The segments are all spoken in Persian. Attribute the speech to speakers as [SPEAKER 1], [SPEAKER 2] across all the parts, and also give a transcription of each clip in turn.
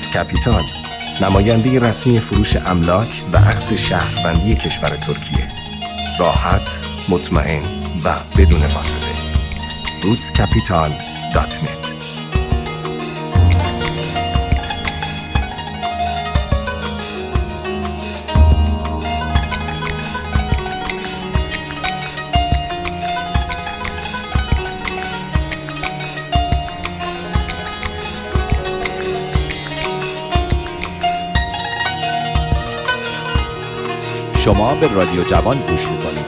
[SPEAKER 1] روتس کپیتال، نماینده رسمی فروش املاک و اخذ شهروندی کشور ترکیه. راحت، مطمئن و بدون واسطه. rootscapital.net.
[SPEAKER 2] شما به رادیو جوان گوش میکنید.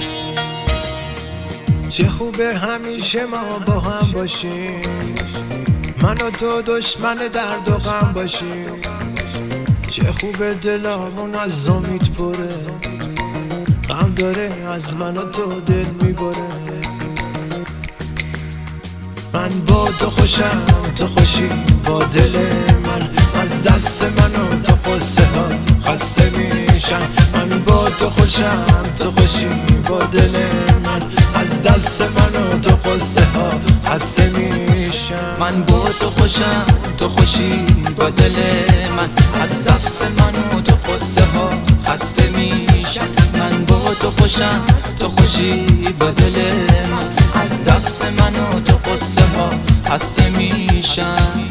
[SPEAKER 3] چه خوبه همیشه ما با هم باشیم، من و تو دشمن درد و غم باشیم. چه خوبه دلامون از امید پره، غم داره از من و تو دل میبره. من با تو خوشم، تو خوشی با دل من، از دست من و تو قصه ها خسته میشم. من با تو خوشم، تو خوشی با دل من، از دست من و تو قصه ها خسته میشم.
[SPEAKER 4] من با تو خوشم، تو خوشی با دل من، از دست من و تو قصه ها خسته میشم. من با تو خوشم، تو خوشی با دل من، از دست من و تو قصه ها خسته میشم.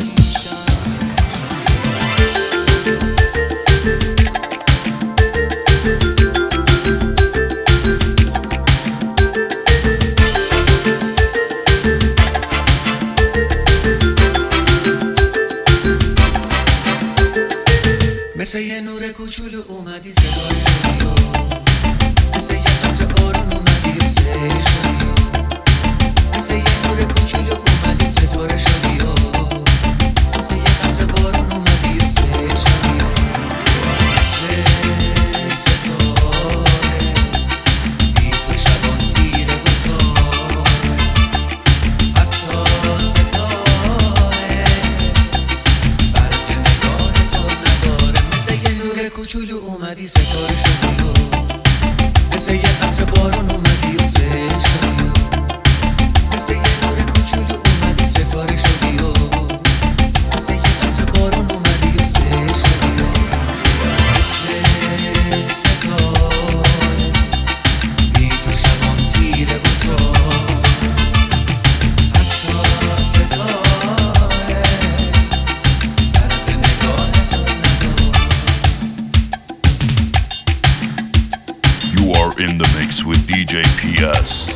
[SPEAKER 5] مثل یه نور کوچولو اومدی صدای شدی، مثل یه قطره بارون اومدی و سیل شدی، مثل یه نور کوچولو اومدی ستاره شدی، مثل یه قطره بارون اومدی و سیل شدی، مثل ستاره بی تو شبان تیره و تاره، حتی ستاره برق نگاه تو نداره. کوچولو اومدی ستاره شدی، مثل یه قطره بارون اومدی و سیل شدی، مثل یه نور کوچولو اومدی ستاره شدی، مثل یه قطره بارون اومدی و سیل شدی، مثل ستاره بی تو شبان تیره و تاره، حتی ستاره برق نگاه تو نداره.
[SPEAKER 6] You are in the mix with DJ PS.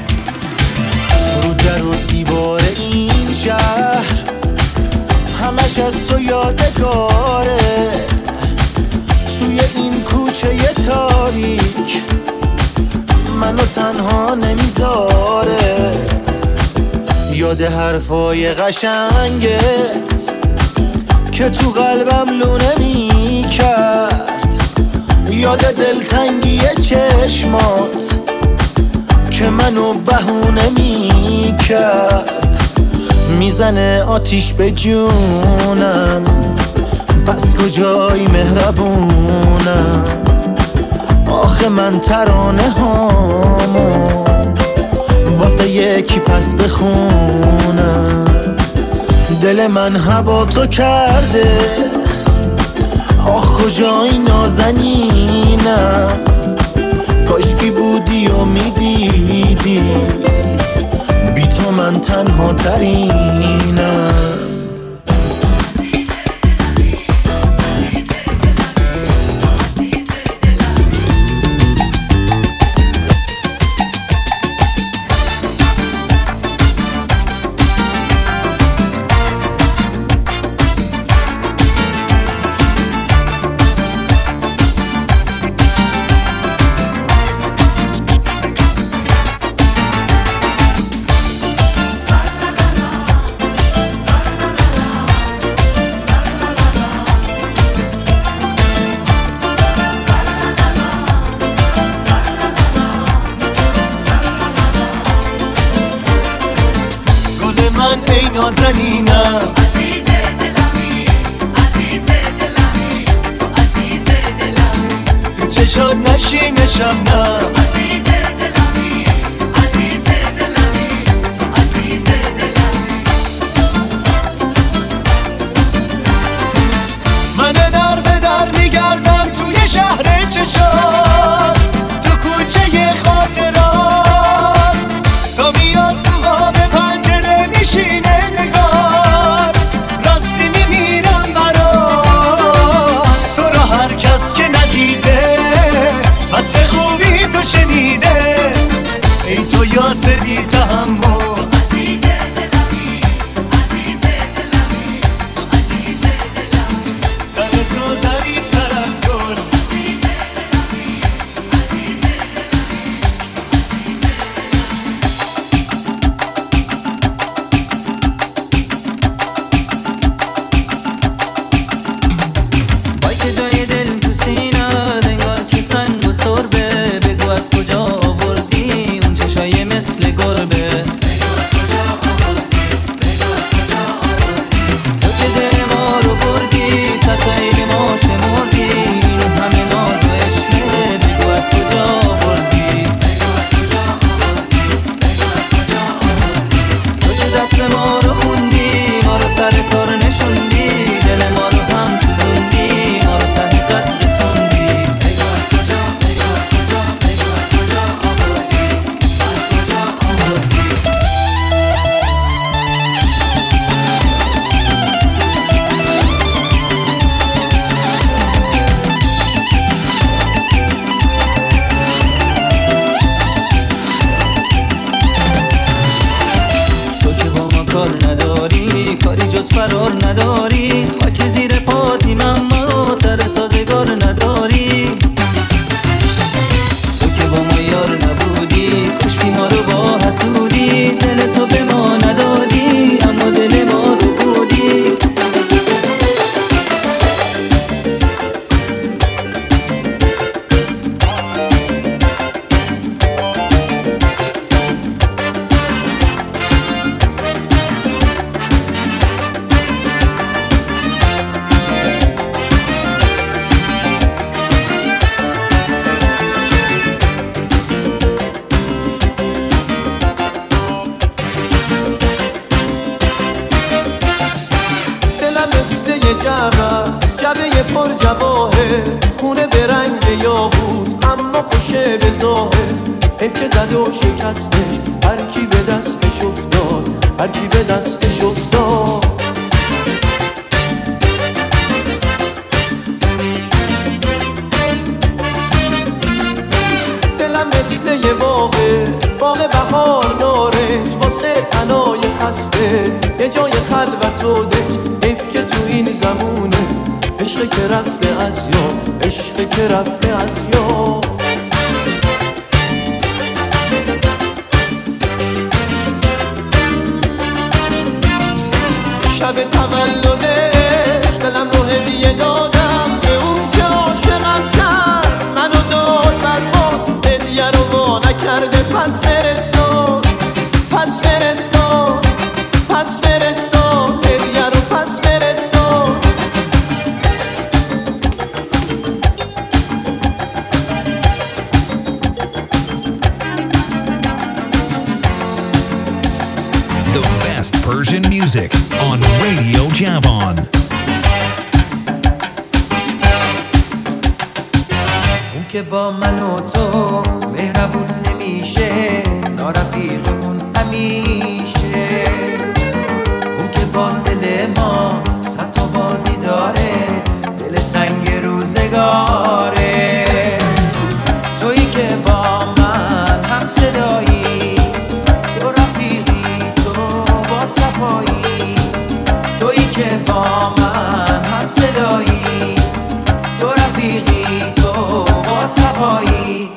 [SPEAKER 7] رو در و دیوار این شهر همش از تو یادگاره، توی این کوچه تاریک منو تنها نمیذاره. یاد حرفای قشنگت که تو قلبم لونه میکرد، یاد دلتنگی چشمات که منو بهونه میکرد. میزنه آتیش به جونم، پس کجای مهربونم؟ آخه من ترانه هامو واسه یکی پس بخونم. دل من هوا تو کرده، آخ کجای نازنینم؟ کاشکی بودی و میدیدی بی تو من تنها ترینم. نازنینم،
[SPEAKER 5] عزیز دلمی، عزیز دلمی، عزیز دلمی،
[SPEAKER 7] تو چشات نشینشم نه،
[SPEAKER 5] عزیز دلمی، عزیز دلمی، عزیز دلمی.
[SPEAKER 7] قیاس بی تحمل جبه پر جواهر خونه به رنگ یاقوت اما خوشه به ظاهر حیف که زد و شکستش هر کی به دستش افتاد هر کی به دستش افتاد دلم مثل یه باغ بهار نارنج واسه تنای خسته یه جای خلوت و دنج حیف که تو این زمونه عشق که رفته از یاد عشق که رفته از یاد شب تولدش دلم رو هدیه دادم به اون که عاشقم کرد منو داد برباد هدیه رو وا نکرده پس فرستاد پس فرستاد پس فرستاد هدیه رو پس فرستاد
[SPEAKER 8] The best Persian music on Radio Javan.
[SPEAKER 5] اون که با من و تو مهربون نمیشه نارفیقمون همیشه اون که با دل ما صد تا بازی داره دل سنگ روزگاره تویی که با من هم صدایی تو رفیقی تو با صفایی تویی که با من هم صدایی تو رفیقی تو با صفایی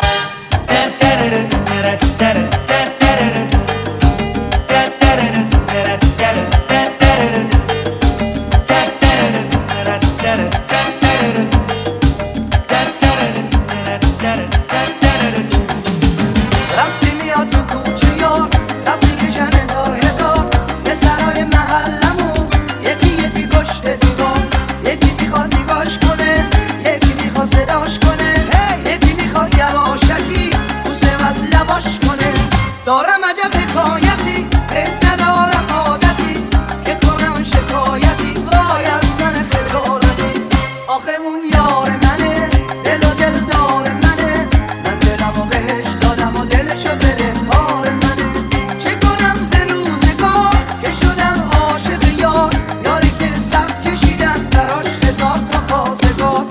[SPEAKER 5] دارم عجب حکایتی ندارم عادتی که کنم شکایتی وای از من خجالتی آخه اون یار منه دل و دل دار منه من دلمو بهش دادم و دلشو بده کار منه چه کنم ز روزگار که شدم عاشق یار یاری که صف کشیدم براش هزار تا خواستگار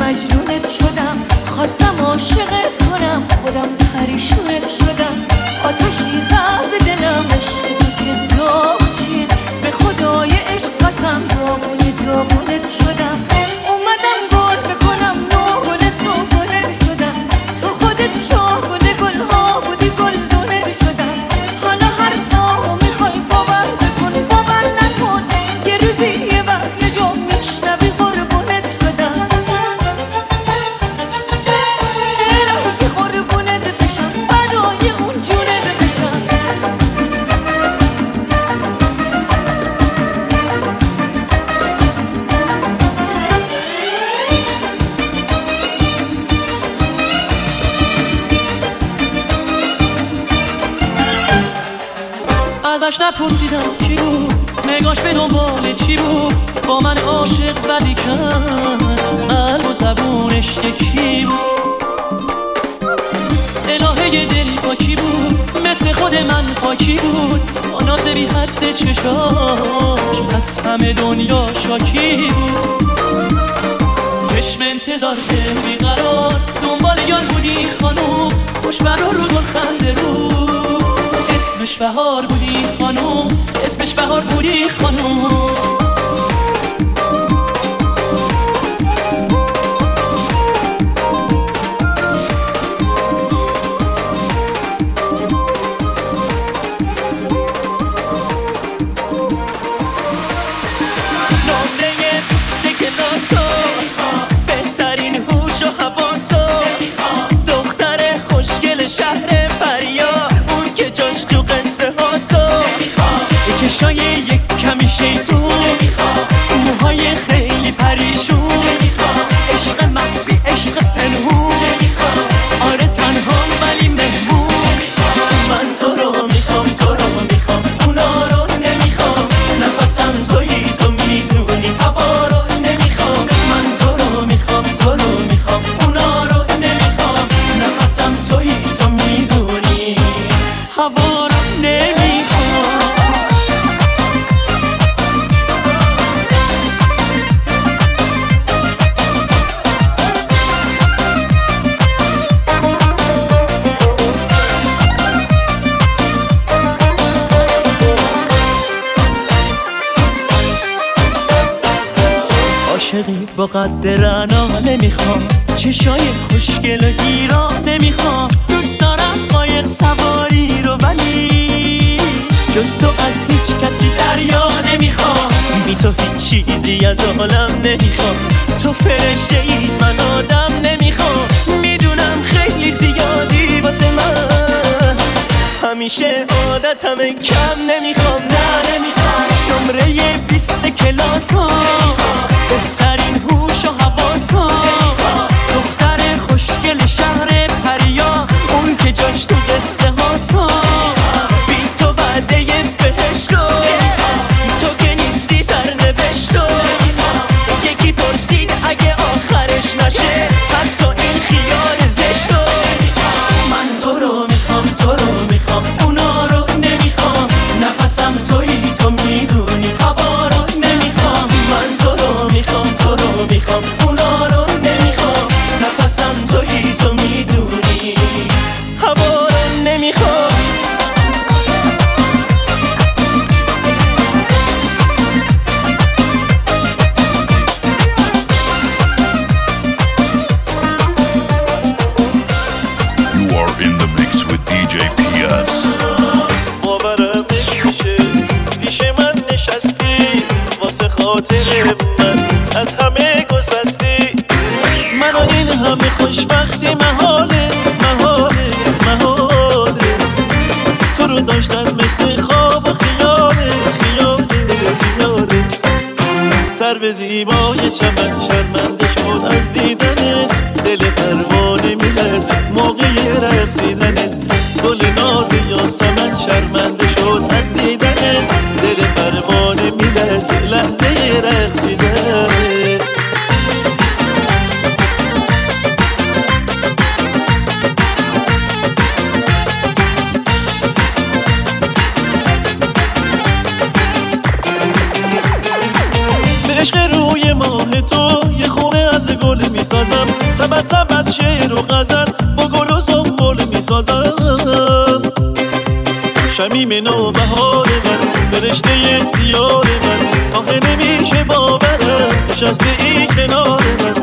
[SPEAKER 9] مجنونت شدم، خواستم عاشقت کنم، خودم پریشونت شدم. آتشی زد به دلم، عشق تو که داغ چیه، به خدای عشق قسم داغونت شدم. اومدم گل بکنم نوگل سوگلت شدم، تو خودت شاهگل گلها بودی گلدونت شدم. حالا هر نامو میخوای باور بکن باور نکن، یه روزی یه وقت یه جا میشنوی قربونت شدم. الهی قربونت بشم، فدای اون جونت بشم.
[SPEAKER 7] ازش نپرسیدم کی بود، نگاش به دنبال چی بود، با من عاشق بدی کرد، قلب و زبونش یکی بود. الهه دل با کی بود، مثل خود من خاکی بود، با ناز بی حد چشاش پس همه دنیا شاکی بود. چشم انتظار دل بیقرار، دنبال یار بودی خانوم، خوشبر رو گل خنده رو، اسمش بهار بودی خانوم، اسمش بهار بودی خانوم. چشای یک کمی شیطون، موهای خیلی پریشون، عشق مخفی عشق پنهون، آره تنها ولی مهمون. من تو رو میخوام تو رو میخوام، اونا رو نمیخوام، نفسم تویی تو میدونی، هوا رو نمیخوام. من تو رو میخوام تو رو میخوام، اونا رو نمیخوام، نفسم تویی تو میدونی، هوا رو نمیخوام. عاشقی با قد رعنا نمیخوام، چشای خوشگل و گیرا نمیخوام، دوست دارم قایق سواری رو ولی جز تو از هیچ کسی دریا نمیخوام. بی تو هیچ چیزی از عالم نمیخوام، تو فرشته ای من آدم نمیخوام. میدونم خیلی زیادی واسه من، همیشه عادتم کم نمیخوام، نه نمیخوام. نمره 20 کلاسا، بهترین هوش و حواسا، دختر خوشگل شهر پریا، اون که جاش تو قصه هاسا. بی تو وعده بهشتو، تو که نیستی سرنوشتو. یکی پرسید اگه آخرش نشه حتی این خیال زشتو. من تو رو میخوام تو رو میخوام، اونا رو نمیخوام، نفسم تویی تو میدونی، هوا رو نمیخوام. من تو رو میخوام تو رو میخوام، اونا رو نمیخوام، نفسم تویی تو میدونی، هوا رو نمیخوام. میپزم، سبت سبت شعر و غزل با گل و زنبول میسازم. شمیم نوبهار من، فرشته دیار من، آخه نمیشه باورم نشسته ای کنار من.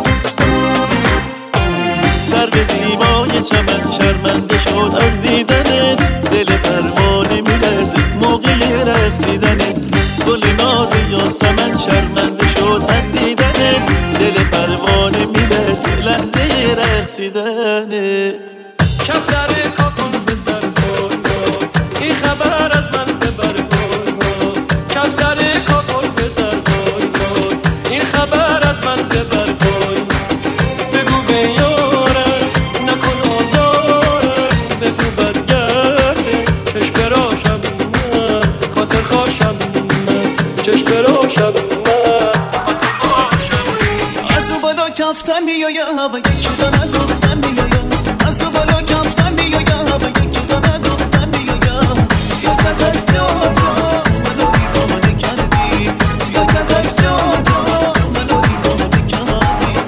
[SPEAKER 7] سر به زیبای چمن شرمنده شد از دیدنت، دل پروانه میلرزه موقع رقصیدنت. گل ناز یاسمن شرمنده شد از دیدنت، دل پروانه میلرزه لحظه رقصیدنت.
[SPEAKER 10] کفتر کاکم بزر گل این خبر از من ببر گل. کفتر کاکم بزر گل این خبر از من ببر گل. بگو به یارم نکن آزارم، بگو برگرده چشم براشم من خاطر خواشم من، چشم براشم من خاطر خواشم.
[SPEAKER 5] از اون بالا کفتر میایم و یکی دانه گفتن میایم. از اون بالا کفتر میایم و یکی دانه گفتن میایم. سیاکتک جان جان تو منو دیوانه کردی، سیاکتک جان جان تو منو دیوانه کردی.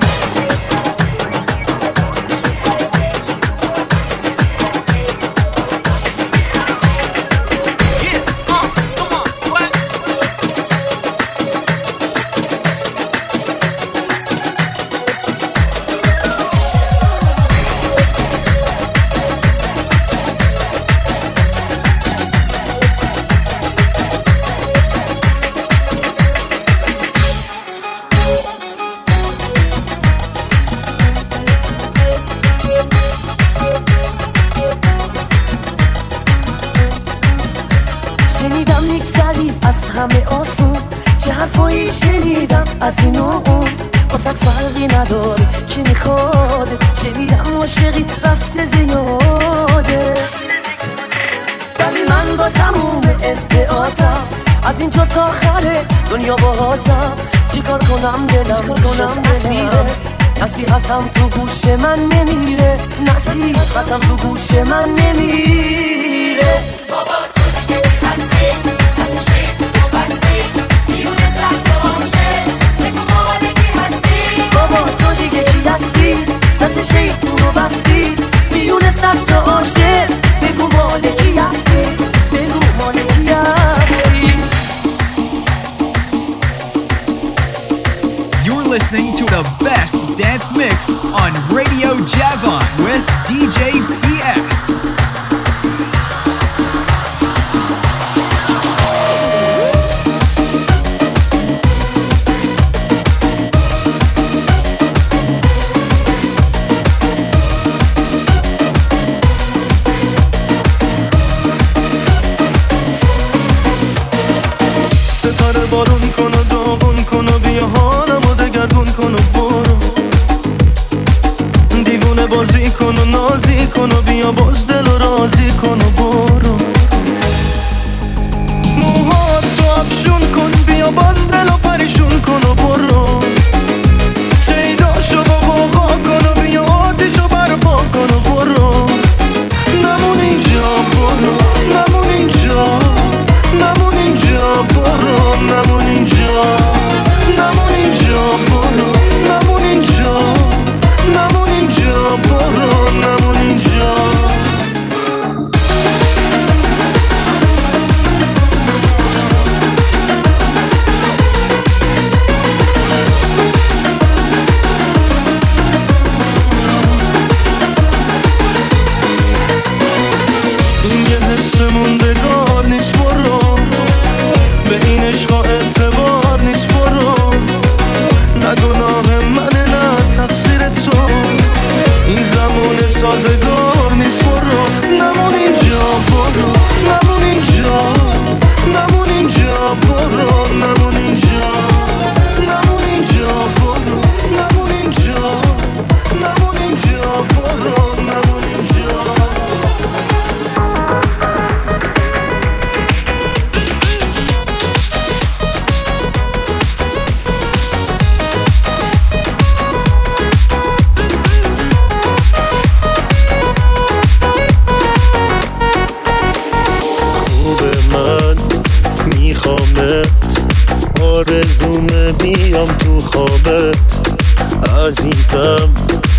[SPEAKER 9] شنیدم میگذری از همه آسون، چه حرفایی شنیدم از این و اون، واسه فرقی نداره که میخواد. شنیدم عاشقی رفته زیاده، ولی من با تموم ادعاتم از اینجا تا آخر دنیا باهاتم. چیکار کنم دلم شد اسیره، نصیحتم تو گوش من نمیره، نصیحتم تو گوش من نمیره. بابا تو دیگه کی هستی؟ دست شیطون رو بستی، میونه صد تا عاشق بگو مال کی هستی، بگو مال کی هستی.
[SPEAKER 8] You're listening to the best dance mix on Radio Javon with DJ PS.
[SPEAKER 7] ستاره بارون کن و داغون کن و بیا حالمو دگرگون کن و برو. دیوونه بازی کن و نازی کن و بیا باز دل و رازی کن و برو. موهاتو افشون کن بیا باز دل و پریشون کن و برو. شیداشو با قوقا کن و بیا آتیشو برپا کن و برو. نمون اینجا برو، نمون اینجا، نمون اینجا برو، نمون اینجا، نمون اینجا برو، نمون اینجا، نمون اینجا برو، نمون اینجا. این یه حس موندگار نیست برو، به این عشقا اعتبار نیست برو. نه گناه منه نه تقصیر تو، این زمان سازگار نیست برو. نمون اینجا برو، نمون اینجا، نمون اینجا برو، نمون اینجا، نمون اینجا برو، نمون اینجا، نمون اینجا برو، نمون اینجا.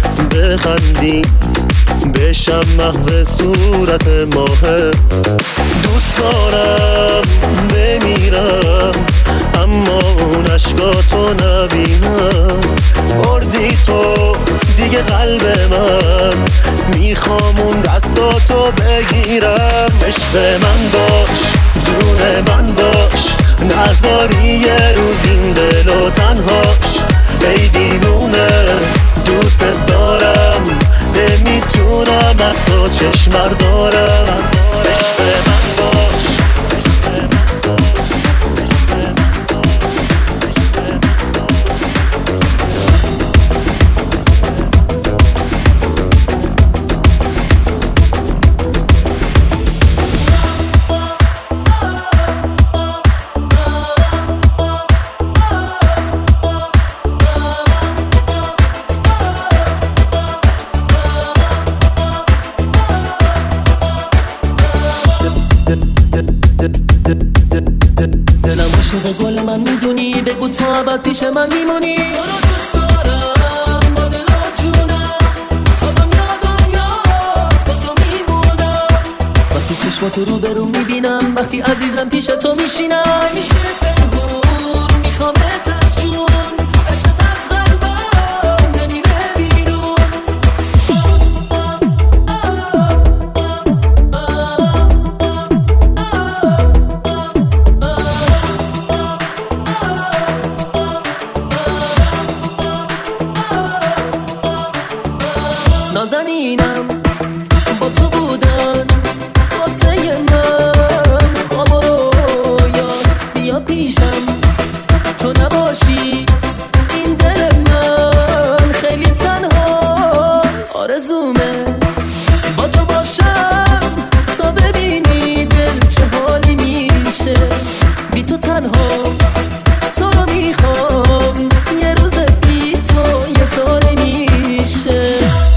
[SPEAKER 7] بخندیم بشم محو صورت ماهت. دوست دارم بمیرم اما اون عشقاتو نبینم. بردی تو دیگه قلب من، میخوام اون دستاتو بگیرم. عشق من باش، جون من باش، نذاری یه روز این دلو تنهاش. ای دیوونه دوست دارم، نمیتونم از تو چشم بردارم. عشق من باش.
[SPEAKER 10] دلم عاشق گل من میدونی، بگو تو ابد پیش من میمونی. تو رو دوست دارم با دل و جونم، تا دنیا با تو میمونم. وقتی چشماتو رو به رو میبینم، وقتی عزیزم پیش تو میشینم. میشه پنهون میخوامت از جون، عشقت از قلبم نمیره بیرون. نازنینم با تو بودن واسه من، خواب و رویات بیا پیشم. تو نباشی این دل من خیلی تنها، آرزومه با تو باشم تا ببینی دل چه حالی میشه. بی تو تنها تو رو میخوام، یه روز بی تو یه سالی میشه.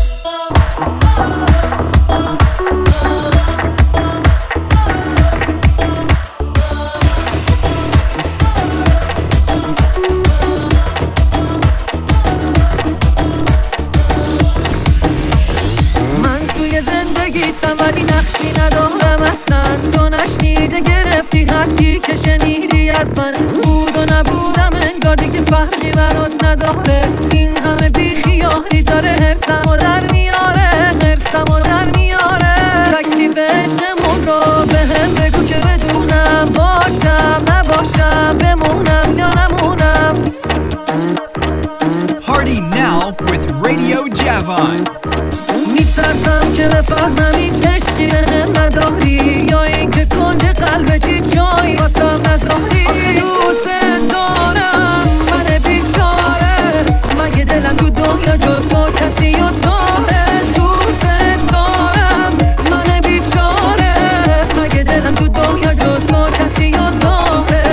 [SPEAKER 11] ولی نقشی ندارم اصلا، تو نشنیده گرفتی هرچی که شنیدی از من. بود و نبودم انگار دیگه فرقی برات نداره. این همه بیخیالی داره حرسمو در میاره، حرسمو در میاره. تکلیف عشقمون رو به هم بگو که بدونم، باشم نباشم، بمونم یا نمونم.
[SPEAKER 8] Party now with Radio Javon.
[SPEAKER 11] میترسم که بفهمم هیچ عشقی به هم نداری، یا اینکه کنج قلبت هیچ جایی واسم نذاری. آخه دوست دارم من بیچاره، مگه دلم تو دنیا جز تو کسی رو داره. دوست دارم من بیچاره، مگه دلم تو دنیا جز تو کسی رو داره.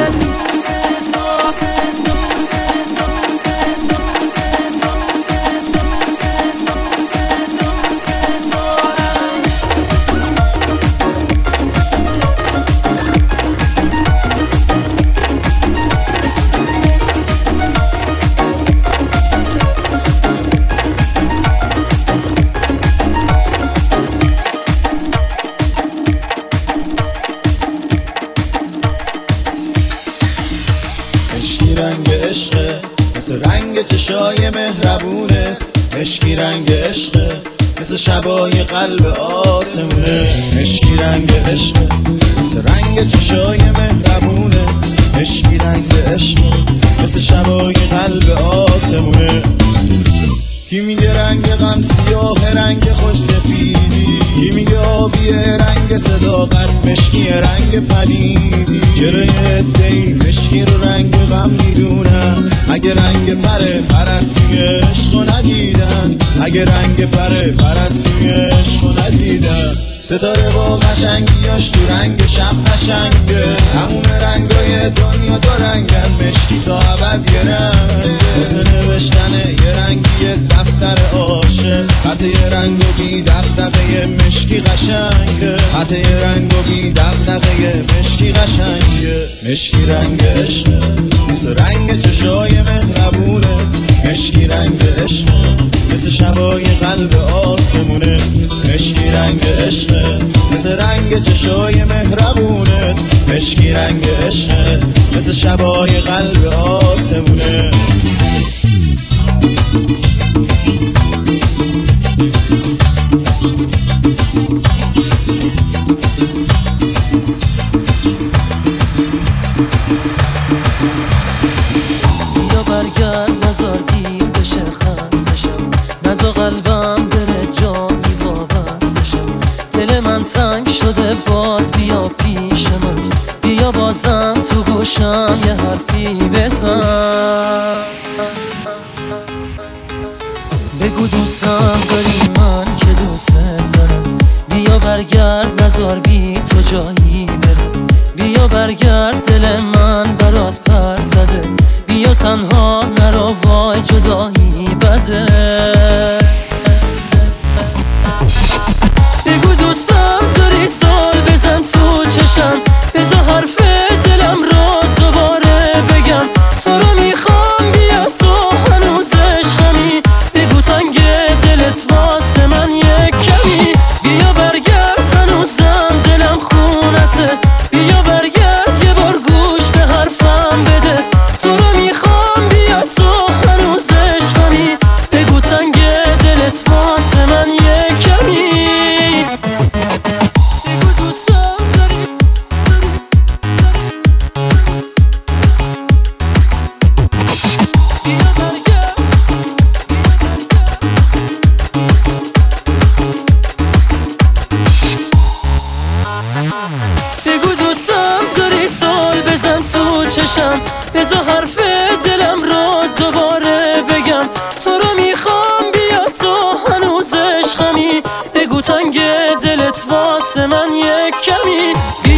[SPEAKER 3] چشای مهربونه، مشکی رنگ عشقه، مثل شبای قلب آسمونه. مشکی رنگ عشقه، مثل رنگ چشای مهربونه، مشکی رنگ عشقه، مثل شبای قلب آسمونه. کی میگه رنگ غم سیاه، رنگ خوش سفیدی، کی میگه آبیه رنگ صداقت، مشکی رنگ پلیدی. چرا یه عده‌ای مشکی رو رنگ غم میدونن، اگه رنگ پرستوی عشقو ندیدن، اگه رنگ پرستوی عشقو ندیدن. ستاره با قشنگیاش تو رنگ شب قشنگه، همون رنگای دنیا دو رنگن، مشکی تا ابد یه رنگ. واسه نوشتن یه رنگی دفتر عاشق، خط یه رنگ و بی دغدغه مشکی قشنگه، خط یه رنگ و بی دغدغه مشکی قشنگه. مشکی رنگ عشقه، مثل رنگ چشای مهربونه، مشکی رنگ عشقه، مثل شبای
[SPEAKER 12] قلب آسمونه، مشکی رنگ عشقه مثل رنگ چشای مهربونت، مشکی رنگ عشقه مثل شبای قلب آسمونه.
[SPEAKER 13] یا برگرد نزار دیر بشه خستشم، نزا قلبم بره جایی وابستشم. دل من تنگ شده باز بیا پیش من، بیا بازم تو گوشم یه حرفی بزن. بگو دوستم داری من که دوست دارم، بیا برگرد نزار بی تو جایی برم. بیا برگرد دل من برات پر زده، بیا تنها نرو وای جدایی بده. بگو دوستم داری سال بزن تو چشم، بذار حرف دلم رو دوباره بگم. تو رو میخوام بیا تو هنوز عشقمی، بگو تنگ دلت واسه من یک کمی. بیا برگرد هنوزم دلم خونته، بیا برگرد یه بار گوش به حرفم بده. تو رو میخوام بیا تو هنوز عشقمی، بگو تنگ دلت واسه من یک کمی. بگو دوستم داری بیا برگرد. بگو دوستم داری سال بزن تو چشم، بذار حرف دلم رو دوباره بگم. تو رو میخوام بیا تو هنوز عشقمی، بگو تنگ دلت واسه من یک کمی.